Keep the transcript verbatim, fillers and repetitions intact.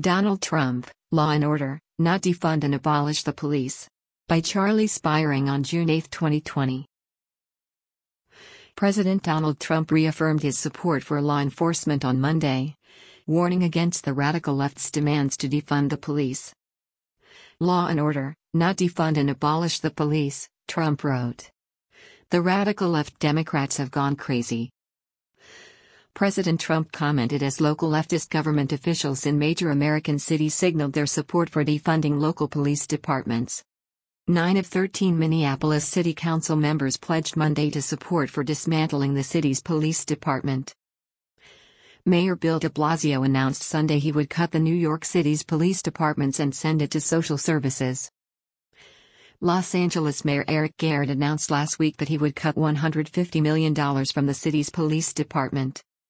Donald Trump, Law and Order, Not Defund and Abolish the Police. By Charlie Spiring on June eighth, twenty twenty. President Donald Trump reaffirmed his support for law enforcement on Monday, warning against the radical left's demands to defund the police. Law and Order, Not Defund and Abolish the Police, Trump wrote. The radical left Democrats have gone crazy. President Trump commented as local leftist government officials in major American cities signaled their support for defunding local police departments. Nine of thirteen Minneapolis City Council members pledged Monday to support for dismantling the city's police department. Mayor Bill de Blasio announced Sunday he would cut the New York City's police departments and send it to social services. Los Angeles Mayor Eric Garrett announced last week that he would cut one hundred fifty million dollars from the city's police department.